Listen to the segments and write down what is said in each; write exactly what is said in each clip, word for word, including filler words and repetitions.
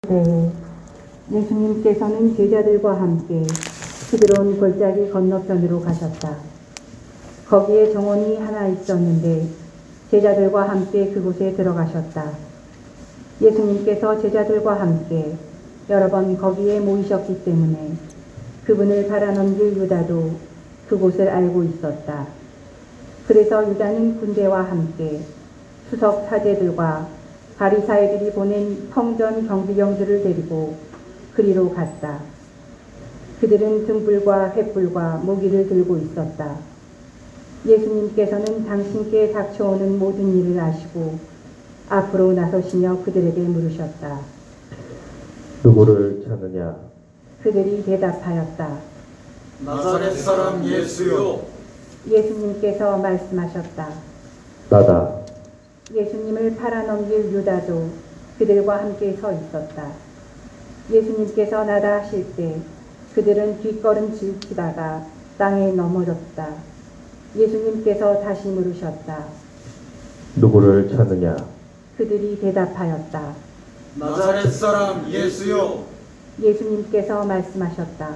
때 예수님께서는 제자들과 함께 시드론 골짜기 건너편으로 가셨다. 거기에 정원이 하나 있었는데 제자들과 함께 그곳에 들어가셨다. 예수님께서 제자들과 함께 여러 번 거기에 모이셨기 때문에 그분을 갈아넘길 유다도 그곳을 알고 있었다. 그래서 유다는 군대와 함께 수석 사제들과 바리사이들이 보낸 성전 경비병들을 데리고 그리로 갔다. 그들은 등불과 횃불과 무기를 들고 있었다. 예수님께서는 당신께 닥쳐오는 모든 일을 아시고 앞으로 나서시며 그들에게 물으셨다. 누구를 찾느냐? 그들이 대답하였다. 나사렛 사람 예수요. 예수님께서 말씀하셨다. 나다. 예수님을 팔아넘길 유다도 그들과 함께 서 있었다. 예수님께서 나다 하실 때 그들은 뒷걸음질 치다가 땅에 넘어졌다. 예수님께서 다시 물으셨다. 누구를 찾느냐? 그들이 대답하였다. 나사렛 사람 예수요. 예수님께서 말씀하셨다.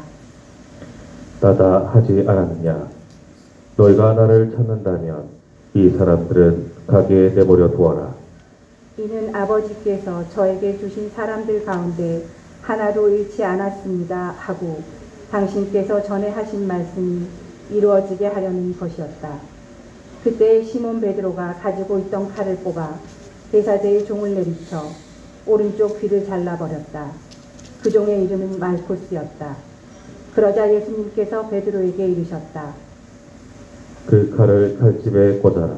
나다 하지 않았느냐? 너희가 나를 찾는다면 이 사람들은 가게에 내버려 두어라. 이는 아버지께서 저에게 주신 사람들 가운데 하나도 잃지 않았습니다 하고 당신께서 전에 하신 말씀이 이루어지게 하려는 것이었다. 그때 시몬 베드로가 가지고 있던 칼을 뽑아 대사제의 종을 내리쳐 오른쪽 귀를 잘라버렸다. 그 종의 이름은 말코스였다. 그러자 예수님께서 베드로에게 이르셨다. 그 칼을 칼집에 꽂아라.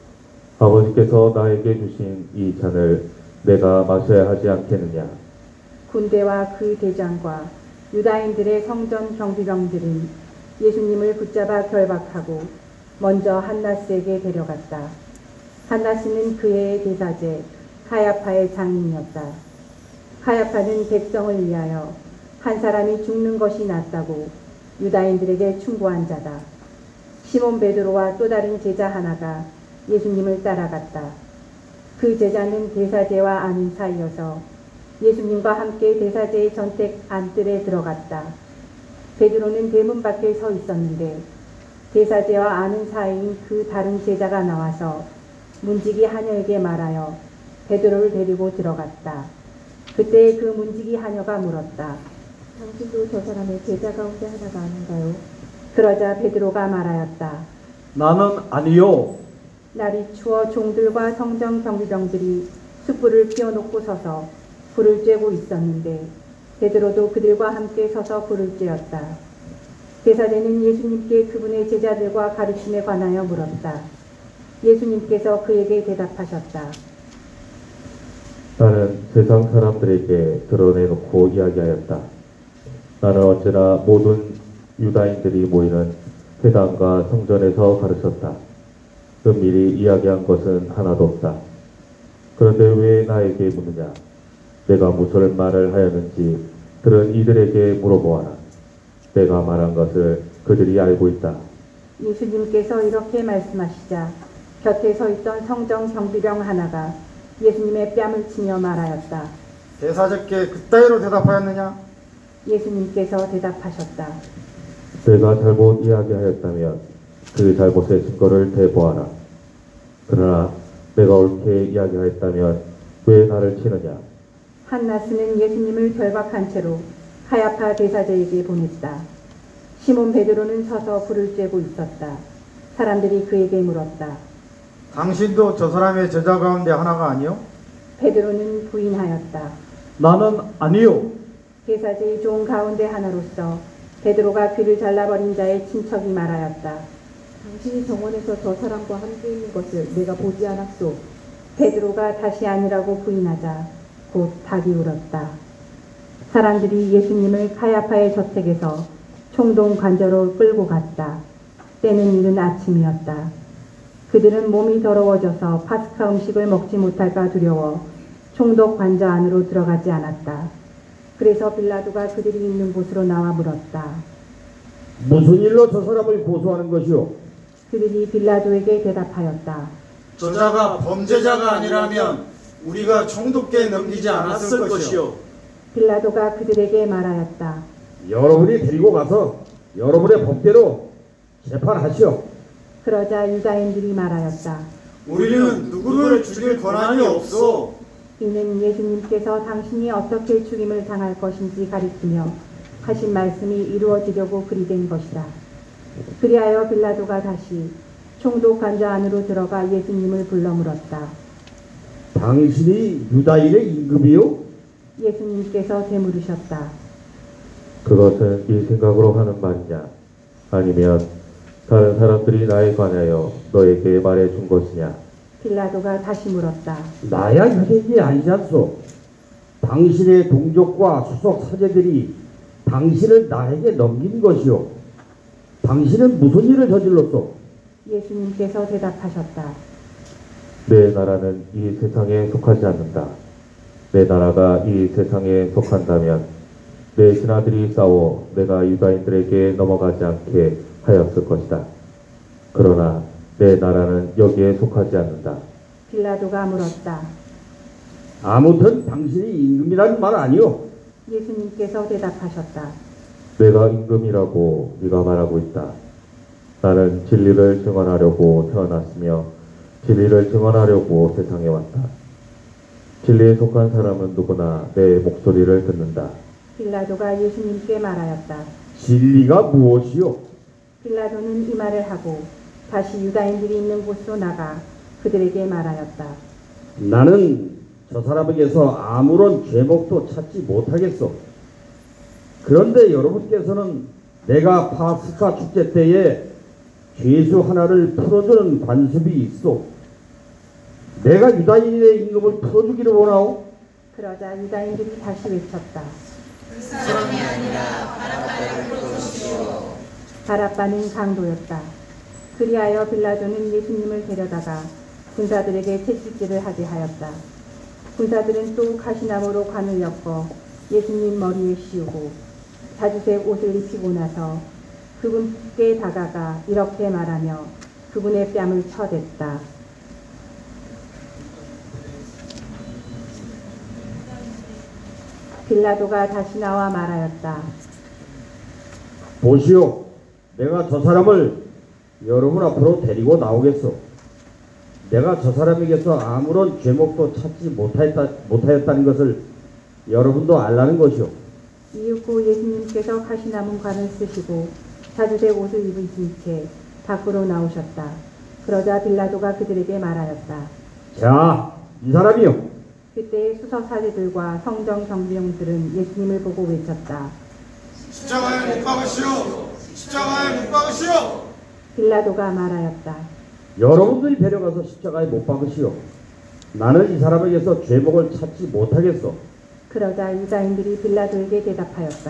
아버지께서 나에게 주신 이 잔을 내가 마셔야 하지 않겠느냐? 군대와 그 대장과 유다인들의 성전 경비병들은 예수님을 붙잡아 결박하고 먼저 한나스에게 데려갔다. 한나스는 그의 대사제 가야파의 장인이었다. 가야파는 백성을 위하여 한 사람이 죽는 것이 낫다고 유다인들에게 충고한 자다. 시몬 베드로와 또 다른 제자 하나가 예수님을 따라갔다. 그 제자는 대사제와 아는 사이여서 예수님과 함께 대사제의 전택 안뜰에 들어갔다. 베드로는 대문 밖에 서 있었는데 대사제와 아는 사이인 그 다른 제자가 나와서 문지기 하녀에게 말하여 베드로를 데리고 들어갔다. 그때 그 문지기 하녀가 물었다. 당신도 저 사람의 제자 가운데 하나가 아닌가요? 그러자 베드로가 말하였다. 나는 아니요. 날이 추워 종들과 성전 경비병들이 숯불을 피워놓고 서서 불을 쬐고 있었는데 베드로도 그들과 함께 서서 불을 쬐었다. 대사제는 예수님께 그분의 제자들과 가르침에 관하여 물었다. 예수님께서 그에게 대답하셨다. 나는 세상 사람들에게 드러내놓고 이야기하였다. 나는 언제나 모든 유다인들이 모이는 회당과 성전에서 가르쳤다. 은밀히 이야기한 것은 하나도 없다. 그런데 왜 나에게 묻느냐? 내가 무슨 말을 하였는지 들은 이들에게 물어보아라. 내가 말한 것을 그들이 알고 있다. 예수님께서 이렇게 말씀하시자 곁에 서 있던 성전 경비병 하나가 예수님의 뺨을 치며 말하였다. 대사제께 그따위로 대답하였느냐? 예수님께서 대답하셨다. 내가 잘못 이야기하였다면 그 잘못의 증거를 대보아라. 그러나 내가 옳게 이야기하였다면 왜 나를 치느냐? 한나스는 예수님을 결박한 채로 가야파 대사제에게 보냈다. 시몬 베드로는 서서 불을 쬐고 있었다. 사람들이 그에게 물었다. 당신도 저 사람의 제자 가운데 하나가 아니요? 베드로는 부인하였다. 나는 아니요. 대사제의 종 가운데 하나로서 베드로가 귀를 잘라버린 자의 친척이 말하였다. 당신이 정원에서 저 사람과 함께 있는 것을 내가 보지 않았소. 베드로가 다시 아니라고 부인하자 곧 닭이 울었다. 사람들이 예수님을 가야파의 저택에서 총동 관저로 끌고 갔다. 때는 이른 아침이었다. 그들은 몸이 더러워져서 파스카 음식을 먹지 못할까 두려워 총독 관저 안으로 들어가지 않았다. 그래서 빌라도가 그들이 있는 곳으로 나와 물었다. 무슨 일로 저 사람을 고소하는 것이오? 그들이 빌라도에게 대답하였다. 저자가 범죄자가 아니라면 우리가 총독께 넘기지 않았을 것이요. 빌라도가 그들에게 말하였다. 여러분이 데리고 가서 여러분의 법대로 재판하시오. 그러자 유다인들이 말하였다. 우리는 누구를 죽일 권한이 없어. 이는 예수님께서 당신이 어떻게 죽임을 당할 것인지 가리키며 하신 말씀이 이루어지려고 그리 된 것이다. 그리하여 빌라도가 다시 총독 관저 안으로 들어가 예수님을 불러 물었다. 당신이 유다인의 임금이요? 예수님께서 되물으셨다. 그것은 네 생각으로 하는 말이냐? 아니면 다른 사람들이 나에 관하여 너에게 말해준 것이냐? 빌라도가 다시 물었다. 나야 유대인이 아니지 않소. 당신의 동족과 수석 사제들이 당신을 나에게 넘긴 것이요. 당신은 무슨 일을 저질렀소? 예수님께서 대답하셨다. 내 나라는 이 세상에 속하지 않는다. 내 나라가 이 세상에 속한다면 내 신하들이 싸워 내가 유다인들에게 넘어가지 않게 하였을 것이다. 그러나 내 나라는 여기에 속하지 않는다. 빌라도가 물었다. 아무튼 당신이 임금이라는 말 아니요. 예수님께서 대답하셨다. 내가 임금이라고 네가 말하고 있다. 나는 진리를 증언하려고 태어났으며 진리를 증언하려고 세상에 왔다. 진리에 속한 사람은 누구나 내 목소리를 듣는다. 빌라도가 예수님께 말하였다. 진리가 무엇이요? 빌라도는 이 말을 하고 다시 유다인들이 있는 곳으로 나가 그들에게 말하였다. 나는 저 사람에게서 아무런 죄목도 찾지 못하겠소. 그런데 여러분께서는 내가 파스카 축제 때에 죄수 하나를 풀어주는 관습이 있어. 내가 유다인의 임금을 풀어주기를 원하오? 그러자 유다인들이 다시 외쳤다. 그 사람이 아니라 바라바를 풀어주시오. 바라바는 강도였다. 그리하여 빌라도는 예수님을 데려다가 군사들에게 채찍질을 하게 하였다. 군사들은 또 가시나무로 관을 엮어 예수님 머리에 씌우고 자주색 옷을 입히고 나서 그분께 다가가 이렇게 말하며 그분의 뺨을 쳐댔다. 빌라도가 다시 나와 말하였다. 보시오. 내가 저 사람을 여러분 앞으로 데리고 나오겠소. 내가 저 사람에게서 아무런 죄목도 찾지 못하였다, 못하였다는 것을 여러분도 알라는 것이오. 이윽고 예수님께서 가시나무 관을 쓰시고 자주색 옷을 입으신 채 밖으로 나오셨다. 그러자 빌라도가 그들에게 말하였다. 자, 이 사람이요. 그때 수석사제들과 성정 경비병들은 예수님을 보고 외쳤다. 십자가에 못 박으시오. 십자가에 못 박으시오. 빌라도가 말하였다. 여러분들이 데려가서 십자가에 못 박으시오. 나는 이 사람에게서 죄목을 찾지 못하겠소. 그러자 유다인들이 빌라도에게 대답하였다.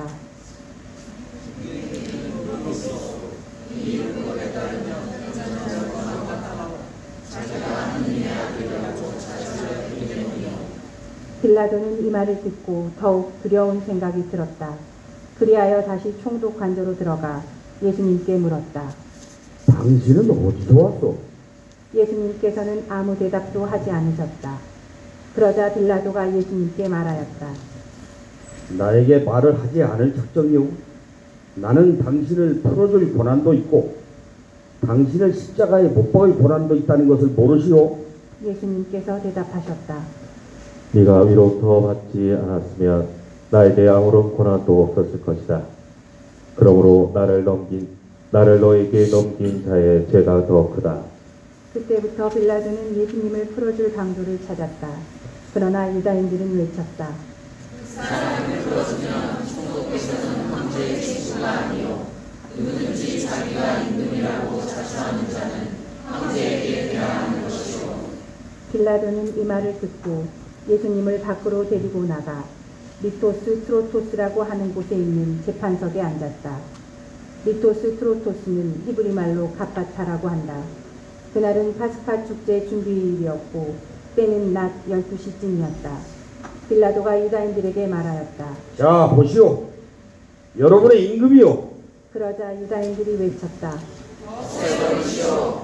빌라도는 이 말을 듣고 더욱 두려운 생각이 들었다. 그리하여 다시 총독 관저로 들어가 예수님께 물었다. 당신은 어디서 왔소? 예수님께서는 아무 대답도 하지 않으셨다. 그러자 빌라도가 예수님께 말하였다. 나에게 말을 하지 않을 작정이오. 나는 당신을 풀어줄 권한도 있고 당신을 십자가에 못 박을 권한도 있다는 것을 모르시오? 예수님께서 대답하셨다. 네가 위로부터 받지 않았으면 나에 대해 아무런 권한도 없었을 것이다. 그러므로 나를 넘긴 나를 너에게 넘긴 자의 죄가 더 크다. 그때부터 빌라도는 예수님을 풀어줄 강도를 찾았다. 그러나 유다인들은 외쳤다. 사람을 풀어주면 총독께서는 황제의 친구가 아니요 누구든지 자기가 임금이라고 자처하는 자는 황제에게 대항하는 것이오. 빌라도는 이 말을 듣고 예수님을 밖으로 데리고 나가 리토스 트로토스라고 하는 곳에 있는 재판석에 앉았다. 리토스 트로토스는 히브리 말로 갑바타라고 한다. 그날은 파스카 축제 준비일이었고 때는 낮 열두 시쯤이었다. 빌라도가 유다인들에게 말하였다. 자, 보시오. 여러분의 임금이요. 그러자 유다인들이 외쳤다. 없애버리시오.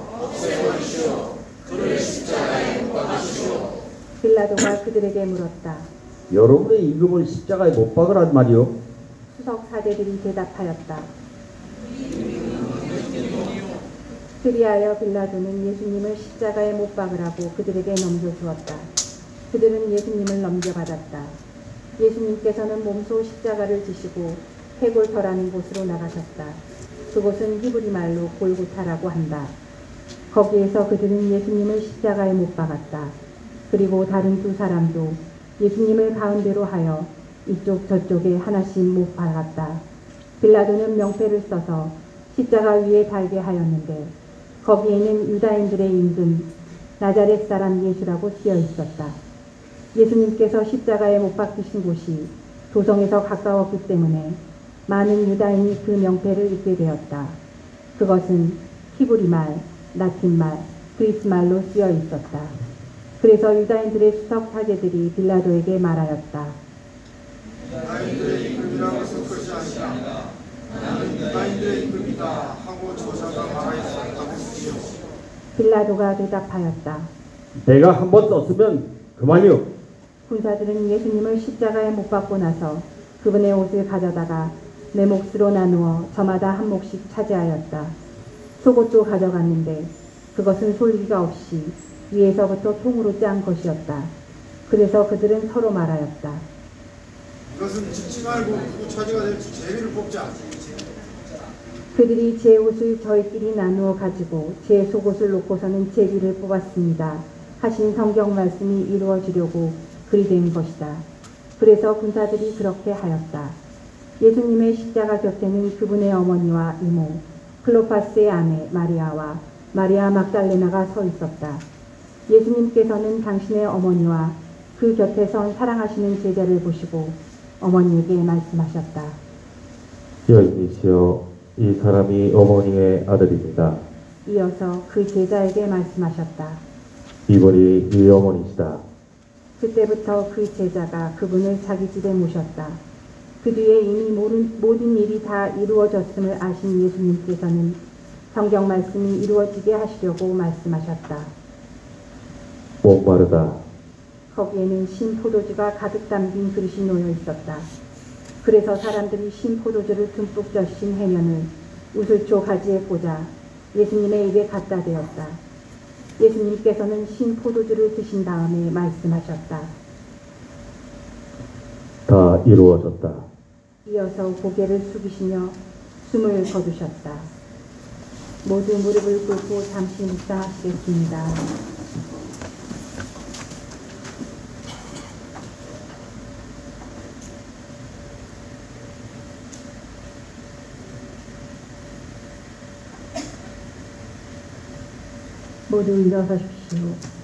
없애버리시오. 그를 십자가에 못 박으시오. 빌라도가 그들에게 물었다. 여러분의 임금을 십자가에 못 박으란 말이요. 수석 사제들이 대답하였다. 그리하여 빌라도는 예수님을 십자가에 못 박으라고 그들에게 넘겨주었다. 그들은 예수님을 넘겨받았다. 예수님께서는 몸소 십자가를 지시고 해골터라는 곳으로 나가셨다. 그곳은 히브리 말로 골고타라고 한다. 거기에서 그들은 예수님을 십자가에 못 박았다. 그리고 다른 두 사람도 예수님을 가운데로 하여 이쪽 저쪽에 하나씩 못 박았다. 빌라도는 명패를 써서 십자가 위에 달게 하였는데 거기에는 유다인들의 임금 나자렛 사람 예수라고 쓰여 있었다. 예수님께서 십자가에 못 박히신 곳이 도성에서 가까웠기 때문에 많은 유다인이 그 명패를 읽게 되었다. 그것은 히브리 말, 라틴 말, 그리스 말로 쓰여 있었다. 그래서 유다인들의 수석 사제들이 빌라도에게 말하였다. 유다인들의 임금이라고 쓸 것이 아니라 나는 유다인들의 임금이다 하고 저자가 말하였다고 쓰시오. 빌라도가 대답하였다. 내가 한 번 썼으면 그만이요. 군사들은 예수님을 십자가에 못 박고 나서 그분의 옷을 가져다가 네 몫으로 나누어 저마다 한 몫씩 차지하였다. 속옷도 가져갔는데 그것은 솔기가 없이 위에서부터 통으로 짠 것이었다. 그래서 그들은 서로 말하였다. 이것은 짓지 말고 누구 차지가 될지 제비를 뽑자. 그들이 제 옷을 저희끼리 나누어 가지고 제 속옷을 놓고서는 제비를 뽑았습니다. 하신 성경 말씀이 이루어지려고 그리 된 것이다. 그래서 군사들이 그렇게 하였다. 예수님의 십자가 곁에는 그분의 어머니와 이모, 클로파스의 아내 마리아와 마리아 막달레나가 서 있었다. 예수님께서는 당신의 어머니와 그 곁에 선 사랑하시는 제자를 보시고 어머니에게 말씀하셨다. 여인이시여, 이 사람이 어머니의 아들입니다. 이어서 그 제자에게 말씀하셨다. 이분이 이 어머니시다. 그때부터 그 제자가 그분을 자기 집에 모셨다. 그 뒤에 이미 모든, 모든 일이 다 이루어졌음을 아신 예수님께서는 성경 말씀이 이루어지게 하시려고 말씀하셨다. 목마르다. 거기에는 신 포도주가 가득 담긴 그릇이 놓여 있었다. 그래서 사람들이 신 포도주를 듬뿍 적신 해면을 우슬초 가지에 꽂아 예수님의 입에 갖다 대었다. 예수님께서는 신 포도주를 드신 다음에 말씀하셨다. 다 이루어졌다. 이어서 고개를 숙이시며 숨을 거두셨다. 모두 무릎을 꿇고 잠시 묵상하시겠습니다. 모두 일어서십시오.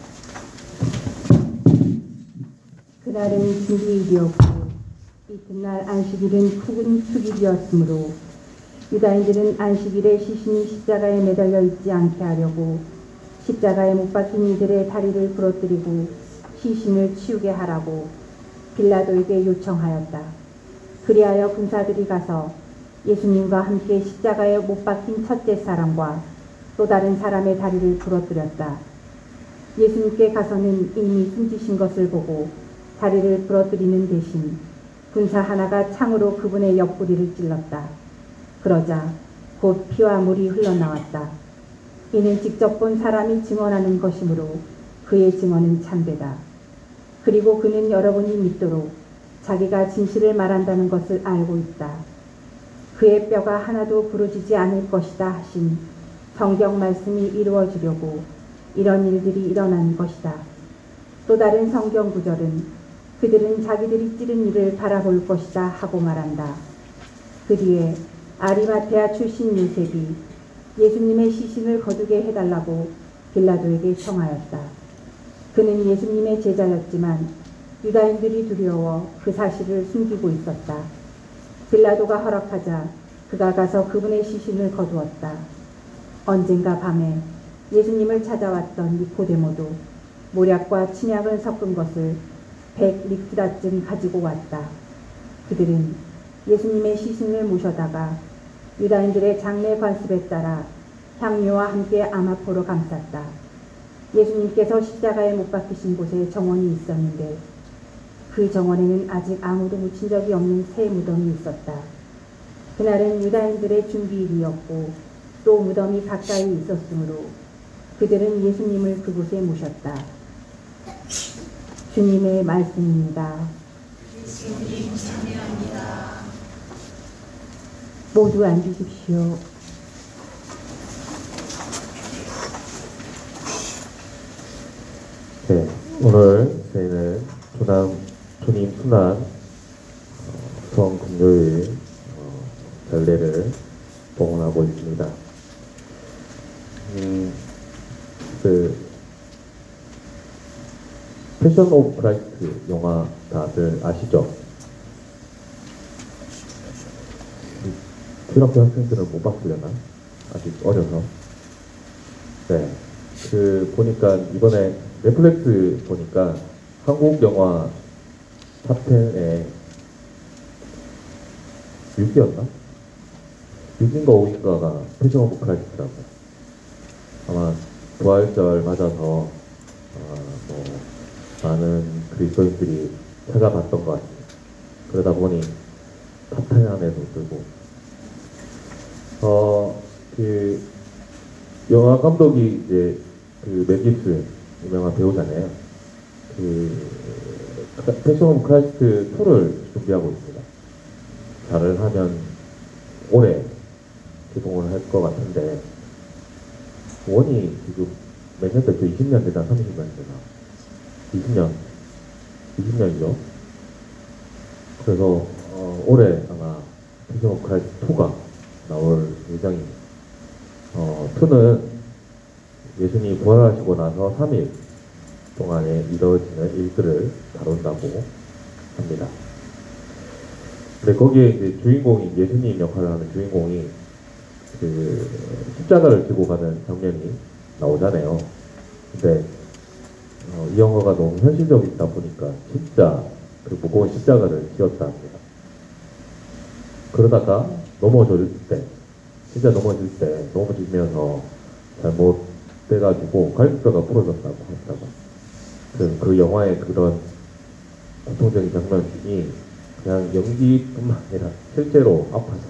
그날은 주일이었고 이튿날 안식일은 푸른 휴일이었으므로 유다인들은 안식일에 시신이 십자가에 매달려 있지 않게 하려고 십자가에 못 박힌 이들의 다리를 부러뜨리고 시신을 치우게 하라고 빌라도에게 요청하였다. 그리하여 군사들이 가서 예수님과 함께 십자가에 못 박힌 첫째 사람과 또 다른 사람의 다리를 부러뜨렸다. 예수님께 가서는 이미 숨지신 것을 보고 다리를 부러뜨리는 대신 군사 하나가 창으로 그분의 옆구리를 찔렀다. 그러자 곧 피와 물이 흘러나왔다. 이는 직접 본 사람이 증언하는 것이므로 그의 증언은 참되다. 그리고 그는 여러분이 믿도록 자기가 진실을 말한다는 것을 알고 있다. 그의 뼈가 하나도 부러지지 않을 것이다 하신 성경 말씀이 이루어지려고 이런 일들이 일어난 것이다. 또 다른 성경 구절은 그들은 자기들이 찌른 이를 바라볼 것이다 하고 말한다. 그 뒤에 아리마테아 출신 요셉이 예수님의 시신을 거두게 해달라고 빌라도에게 청하였다. 그는 예수님의 제자였지만 유다인들이 두려워 그 사실을 숨기고 있었다. 빌라도가 허락하자 그가 가서 그분의 시신을 거두었다. 언젠가 밤에 예수님을 찾아왔던 니코데모도 모략과 침약을 섞은 것을 백 리트라쯤 가지고 왔다. 그들은 예수님의 시신을 모셔다가 유다인들의 장례 관습에 따라 향료와 함께 아마포로 감쌌다. 예수님께서 십자가에 못 박히신 곳에 정원이 있었는데 그 그 정원에는 아직 아무도 묻힌 적이 없는 새 무덤이 있었다. 그날은 유다인들의 준비일이었고 또 무덤이 가까이 있었으므로 그들은 예수님을 그곳에 모셨다. 주님의 말씀입니다. 예수님 찬양합니다. 모두 앉으십시오. 네, 오늘 저희는 주남, 주님 순환 어, 수원 금요일 어, 전례를 봉헌하고 있습니다. 음, 그 패션 오브 크라이스트 영화 다들 아시죠? 중학교 학생들은 못 봤으려나? 아직 어려서. 네. 그, 보니까, 이번에 넷플릭스 보니까 한국 영화 탑텐에 육 위였나? 육 위인가 오 위인가가 패션 오브 크라이스트라고. 아마 부활절 맞아서, 아, 뭐, 많은 그리스도인들이 찾아봤던 것 같습니다. 그러다 보니 탑텐 안에도 들고, 어, 그, 영화 감독이 이제, 그, 멜 깁슨, 유명한 배우잖아요. 그, 패션 오브 크라이스트 이를 준비하고 있습니다. 잘을 하면 올해 개봉을 할 것 같은데, 원이 지금 몇 년 됐죠? 이십 년 되나? 삼십 년 되나? 이십 년. 이십 년이죠. 그래서, 어, 올해 아마 패션 오브 크라이스트 이가 나올 예정입니다. 어, 이는 예수님이 부활하시고 나서 삼 일 동안에 이루어지는 일들을 다룬다고 합니다. 근데 거기에 이제 주인공이, 예수님 역할을 하는 주인공이 그 십자가를 지고 가는 장면이 나오잖아요. 근데 어, 이 영화가 너무 현실적이다 보니까 진짜 그 무거운 십자가를 지었다 합니다. 그러다가 넘어질 때, 진짜 넘어질 때, 넘어지면서 잘못돼가지고 갈비뼈가 부러졌다고 하더라고요. 그, 그 영화의 그런 고통적인 장면이 그냥 연기뿐만 아니라 실제로 아파서,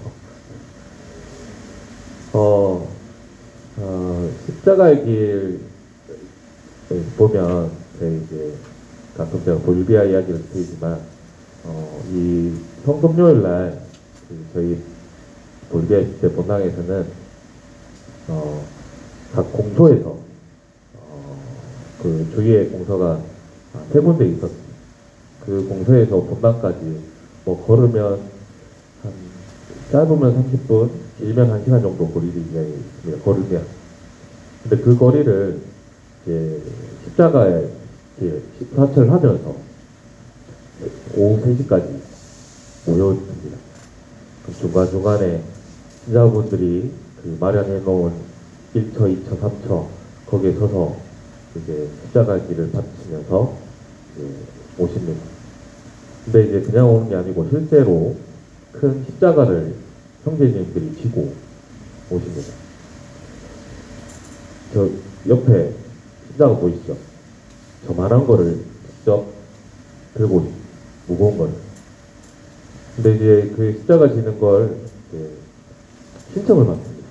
어, 어 십자가의 길 보면, 제 이제 가끔 제가 볼비아 이야기를 드리지만, 어, 이 성금요일날 그 저희 볼비아 시대 본당에서는 어, 각 공소에서 어, 그 주위에 공소가 세 군데 있었습니다. 그 공소에서 본당까지 뭐 걸으면 한 짧으면 삼십 분, 길면 한 시간 정도 거리를 이야기했습니다. 걸으면. 근데 그 거리를 이제 십자가에 이렇게 사철을 하면서 오후 세 시까지 모였습니다. 그 중간중간에 신자분들이 그 마련해 놓은 일 처, 이 처, 삼 처 거기에 서서 이제 십자가 길을 바치면서 이제 오십니다. 근데 이제 그냥 오는 게 아니고 실제로 큰 십자가를 형제님들이 지고 오십니다. 저 옆에 십자가 보이시죠? 저만한 거를 직접 들고 오십니다. 무거운 거를. 근데 이제 그 십자가 지는 걸 이제 신청을 받습니다.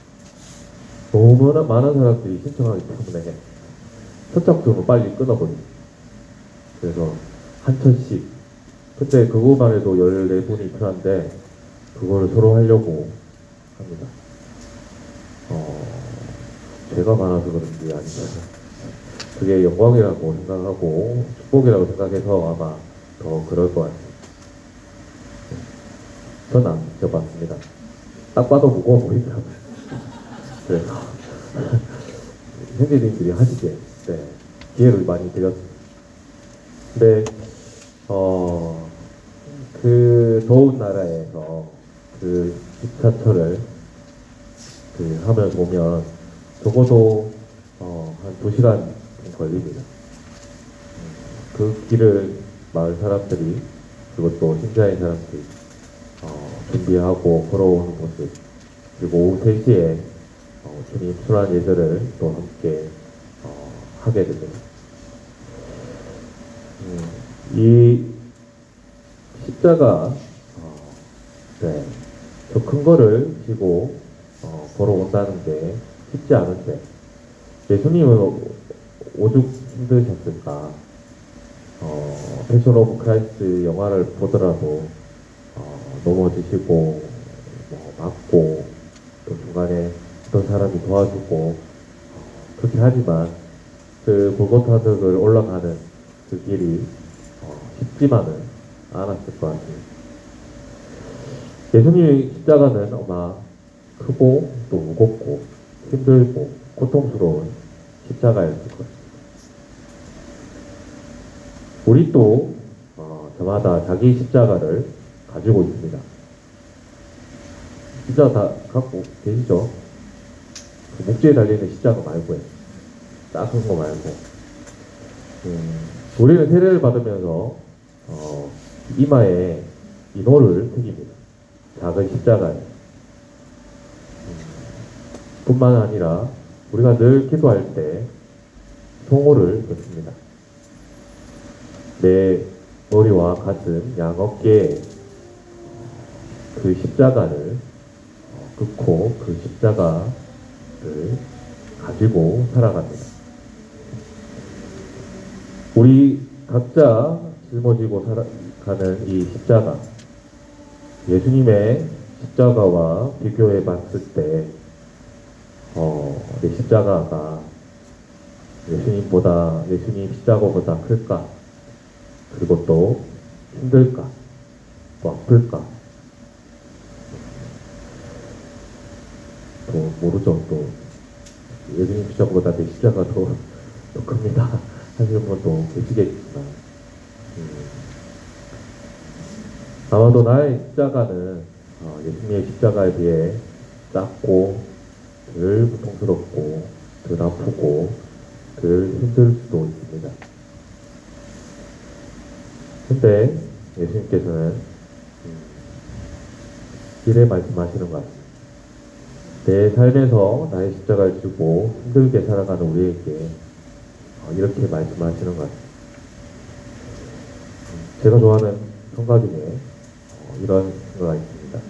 너무나 많은 사람들이 신청하기 때문에 선착순을 빨리 끊어버립니다. 그래서 한 천씩. 그때 그거만 해도 열네 분이 필요한데 그걸 서로 하려고 합니다. 어, 죄가 많아서 그런지 아니면 그게 영광이라고 생각하고 축복이라고 생각해서 아마 더 그럴 것 같습니다. 저는 안 지켜봤습니다. 딱 봐도 무거워 보이더라고요. 그래서 형제님들이 하시게 네, 기회를 많이 드렸습니다. 근데 어, 그 더운 나라에서 그 기차철을 그 하면 보면 적어도 어, 한 두 시간 걸립니다. 그 길을 마을 사람들이 그것도 신자인 사람들이 어, 준비하고 걸어오는 모습, 그리고 오후 세 시에 어, 주님 순환 예절을 또 함께 어, 하게 됩니다. 음, 이 십자가 어, 네, 저 큰 거를 지고 어, 걸어온다는 게 쉽지 않은데 예수님은 오죽 힘드셨을까? 어, 패션 오브 크라이스트 영화를 보더라도 어, 넘어지시고 뭐 맞고 또 중간에 어떤 사람이 도와주고 어, 그렇게 하지만 그 골고타 덕을 올라가는 그 길이 어, 쉽지만은 않았을 것 같습니다. 예수님의 십자가는 아마 크고 또 무겁고 힘들고 고통스러운 십자가였을 것입니다. 우리 또 어, 저마다 자기 십자가를 가지고 있습니다. 십자가 다 갖고 계시죠? 그 목재에 달리는 십자가 말고요. 작은 거 말고. 음, 우리는 세례를 받으면서 어, 이마에 인호를 새깁니다. 작은 십자가에. 음, 뿐만 아니라 우리가 늘 기도할 때 송호를 듣습니다. 내 머리와 가슴, 양 어깨에 그 십자가를 긋고 그 십자가를 가지고 살아갑니다. 우리 각자 짊어지고 살아가는 이 십자가, 예수님의 십자가와 비교해 봤을 때, 어, 내 십자가가 예수님보다, 예수님 십자가보다 클까? 그리고 또 힘들까? 또 아플까? 또 모르죠. 또 예수님 십자가보다 내 십자가 더, 더 큽니다 하시는 분도 계시겠지만 음, 아마도 나의 십자가는 어, 예수님의 십자가에 비해 작고 덜 고통스럽고 덜 아프고 덜 힘들 수도 있습니다. 근데 예수님께서는 음, 이래 말씀하시는 것 같습니다. 내 삶에서 나의 십자가를 지고 힘들게 살아가는 우리에게 어, 이렇게 말씀하시는 것 같습니다. 음, 제가 좋아하는 성가 중에 어, 이런 성가가 있습니다.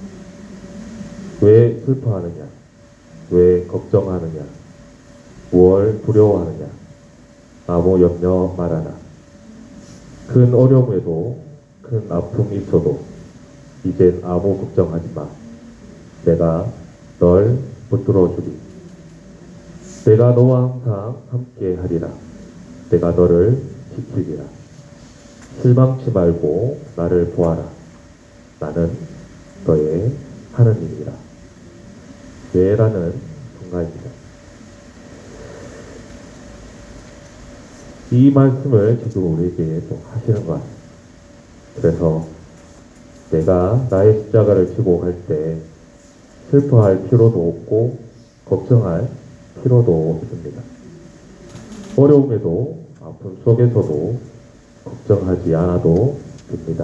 왜 슬퍼하느냐? 왜 걱정하느냐? 무얼 두려워하느냐? 아무 염려 말아라. 큰 어려움에도 큰 아픔이 있어도 이젠 아무 걱정하지 마. 내가 널 붙들어 주리. 내가 너와 항상 함께 하리라. 내가 너를 지키리라. 실망치 말고 나를 보아라. 나는 너의 하느님이라. 왜라는 성가입니다. 이 말씀을 지금 우리에게 또 하시는 것 같습니다. 그래서 내가 나의 십자가를 지고 갈 때 슬퍼할 필요도 없고 걱정할 필요도 없습니다. 어려움에도 아픔 속에서도 걱정하지 않아도 됩니다.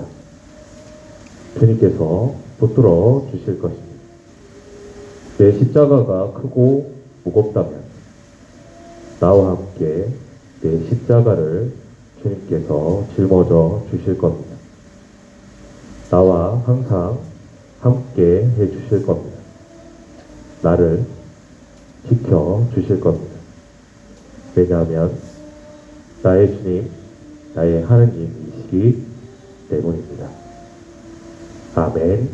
주님께서 붙들어 주실 것입니다. 내 십자가가 크고 무겁다면 나와 함께 내 십자가를 주님께서 짊어져 주실 겁니다. 나와 항상 함께 해 주실 겁니다. 나를 지켜 주실 겁니다. 왜냐하면 나의 주님, 나의 하느님이시기 때문입니다. 아멘.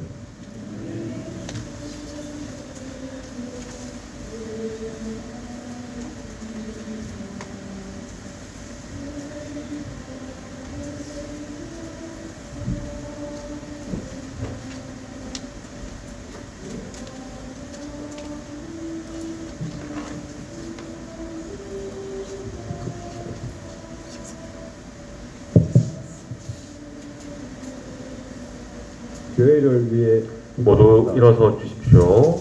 교회를 위해 모두 일어서 주십시오.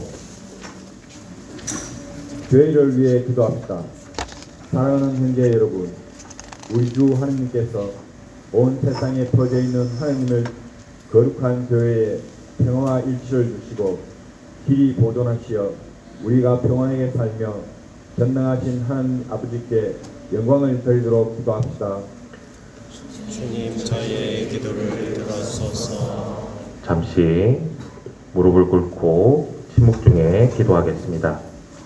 교회를 위해 기도합시다. 사랑하는 형제 여러분, 우리 주 하느님께서 온 세상에 퍼져 있는 하느님을 거룩한 교회에 평화와 일치를 주시고 길이 보존하시어 우리가 평안하게 살며 전능하신 하나님 아버지께 영광을 돌리도록 기도합시다. 주님 저희의 기도를 들어주소서. 잠시 무릎을 꿇고 침묵 중에 기도하겠습니다.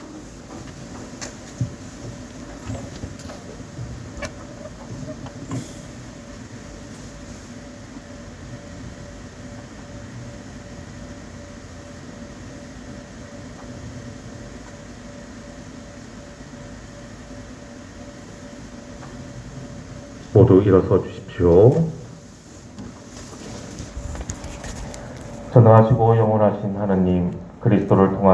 모두 일어서 주십시오. 전능하시고 영원하신 하느님, 그리스도를 통하여